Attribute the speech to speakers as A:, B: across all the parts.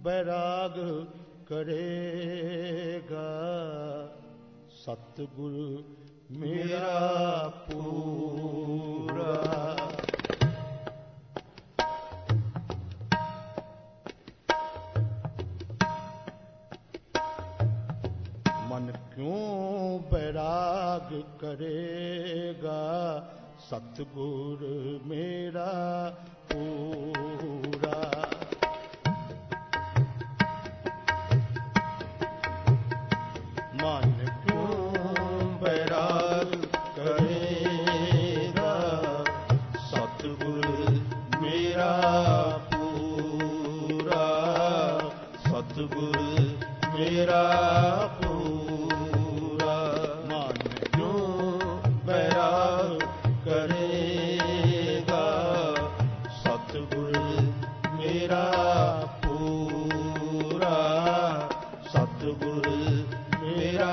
A: ਬੈਰਾਗ ਕਰੇਗਾ, ਸਤਿਗੁਰ ਮੇਰਾ ਪੂਰਾ। ਮਨ ਕਿਉਂ ਬੈਰਾਗ ਕਰੇਗਾ, ਸਤਿਗੁਰ ਮੇਰਾ ਪੂਰਾ। ਮਨ ਕਿਉਂ ਬੈਰਾਗ ਕਰੇਗਾ, ਸਤਿਗੁਰ ਮੇਰਾ ਪੂਰਾ, ਸਤਿਗੁਰ ਮੇਰਾ ਪੂਰਾ। ਮਨ ਕਿਉਂ ਬੈਰਾਗ ਕਰੇਗਾ, ਸਤਿਗੁਰ ਮੇਰਾ ਪੂਰਾ, ਸਤਿਗੁਰ ਮੇਰਾ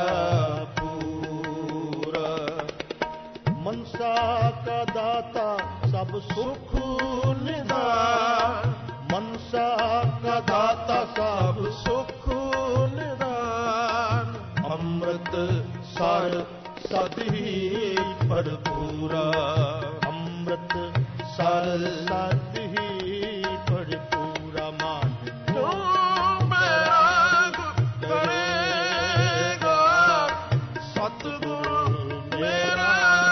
A: ਪੂਰਾ। ਮਨਸਾ ਕਾ ਦਾਤਾ ਸਭ ਸੁਖ ਨਿਦਾਨ, ਮਨਸਾ ਕਾ ਦਾਤਾ ਸਭ ਸੁਖ ਨਿਦਾਨ। ਅੰਮ੍ਰਿਤ ਸਰ ਸਦ ਹੀ ਭਰਪੂਰਾ, ਅੰਮ੍ਰਿਤ ਸਰ ਸਦ ਹੀ ਭਰਪੂਰਾ। ਮਨ ਕਿਉਂ ਬੈਰਾਗ ਕਰੇਗਾ, ਸਤਿਗੁਰ ਮੇਰਾ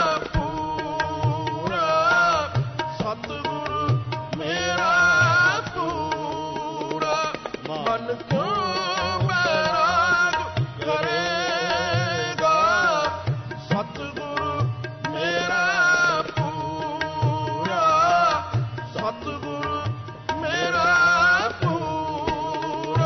A: ਪੂਰਾ, ਸਤਿਗੁਰ ਮੇਰਾ ਪੂਰਾ। ਮਨ ਕਿਉਂ ਬੈਰਾਗ ਕਰੇਗਾ, ਸਤਿਗੁਰ ਮੇਰਾ ਪੂਰਾ, ਸਤਿਗੁਰ ਮੇਰਾ ਪੂਰਾ।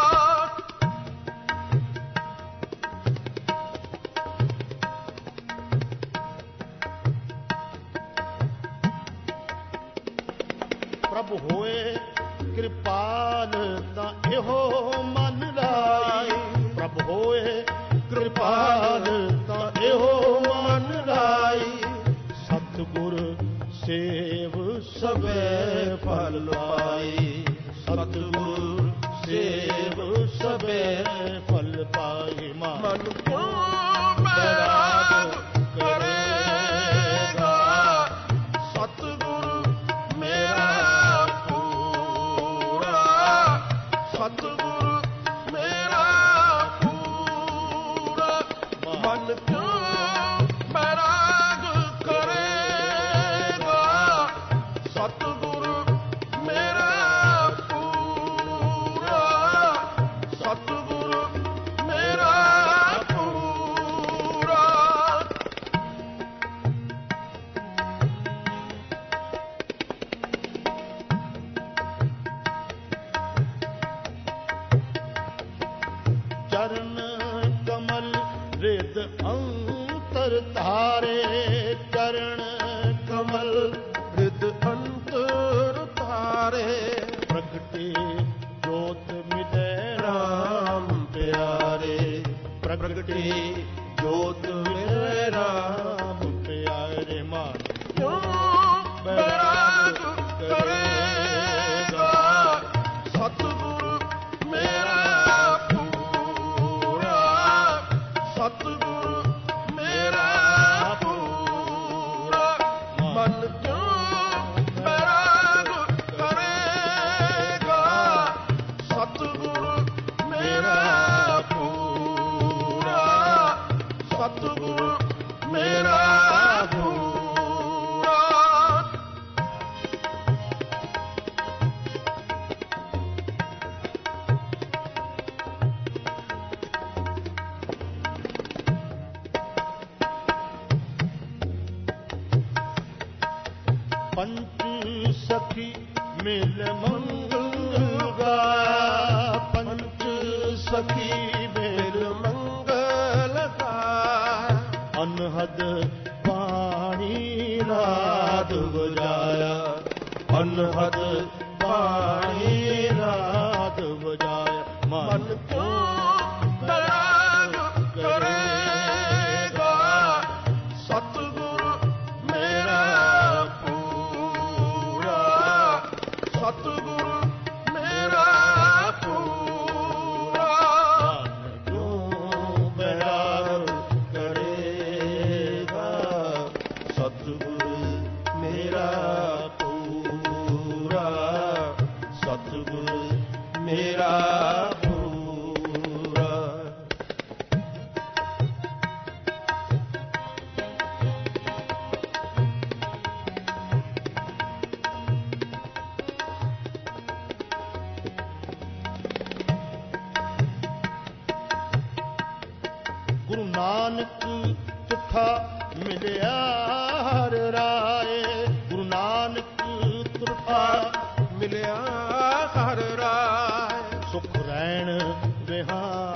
A: ਪ੍ਰਭ ਹੋਏ ਕਿਰਪਾਲ ਤਾਂ ਇਹੋ ਮਨ ਲਾਈ, ਪ੍ਰਭ ਹੋਏ ਕਿਰਪਾਲ ਤਾਂ ਇਹੋ ਮਨ ਲਾਈ। ਸਤਿਗੁਰ ਸੇਵ ਸਭੈ ਫਲ ਪਾਈ, ਸਤਿਗੁਰ ਸੇਵ ਸਭੈ ਫਲ ਪਾਈ। ਮਨ ਕਿਉਂ ਬੈਰਾਗ ਕਰੇਗਾ, ਸਤਿਗੁਰ ਮੇਰਾ ਪੂਰਾ, ਸਤਿਗੁਰ ਮੇਰਾ ਪੂਰਾ। ਮਨ ਕਿਉਂ ਬੈਰਾਗ ਕਰੇਗਾ, ਸਤਿਗੁਰ ਮੇਰਾ ਪੂਰਾ, ਸਤਿਗੁਰ ਮੇਰਾ ਪੂਰਾ। ਚਰਨ ਕਮਲ ਰਿਦ ਅੰਤਰ ਧਾਰੇ, ਚਰਨ ਕਮਲ ਰਿਦ ਅੰਤਰ ਧਾਰੇ। ਪ੍ਰਗਟੇ ਜੋਤ ਮਿਲੇ ਰਾਮ ਪਿਆਰੇ, ਪ੍ਰਗਟੇ ਜੋਤ ਮਿਲੇ ਰਾਮ ਪਿਆਰੇ। ਮਨ ਕਿਉਂ ਬੈਰਾਗ ਕਰੇਗਾ, ਸਤਿਗੁਰ ਮੇਰਾ ਪੂਰਾ, ਸਤਿਗੁਰ ਮੇਰਾ ਪੂਰਾ। ਮਨ ਕਿਉਂ ਬੈਰਾਗ ਕਰੇਗਾ, ਸਤਿਗੁਰ ਮੇਰਾ ਪੂਰਾ, ਸਤਿਗੁਰ ਮੇਰਾ ਪੂਰਾ। ਪੰਚ ਸਖੀ ਮਿਲ ਮੰਗਲ ਗਾਇਆ, ਪੰਚ ਸਖੀ ਮਿਲ ਮੰਗਲ ਗਾਇਆ। ਅਨਹਦ ਪਾਣੀ ਨਾਦ ਵਜਾਇਆ, ਅਨਹਦ ਪਾਣੀ ਨਾਦ ਵਜਾਇਆ। ਮਨ ਕਿਉਂ ਬੈਰਾਗ ਕਰੇਗਾ, ਸਤਿਗੁਰ ਮੇਰਾ ਪੂਰਾ, ਸਤਿਗੁਰ ਮੇਰਾ ਪੂਰਾ। ਮੇਰਾ ਪੂਰਾ। ਗੁਰੂ ਨਾਨਕ ਤੁਠਾ ਮਿਲਿਆ ਹਰ ਰਾਏ, ਗੁਰੂ ਨਾਨਕ ਤੁਠਾ
B: ਮਿਲਿਆ ਹਰ ਰਾਏ,
A: ਸੁਖ ਰਹਿਣ ਵਿਹਾਰ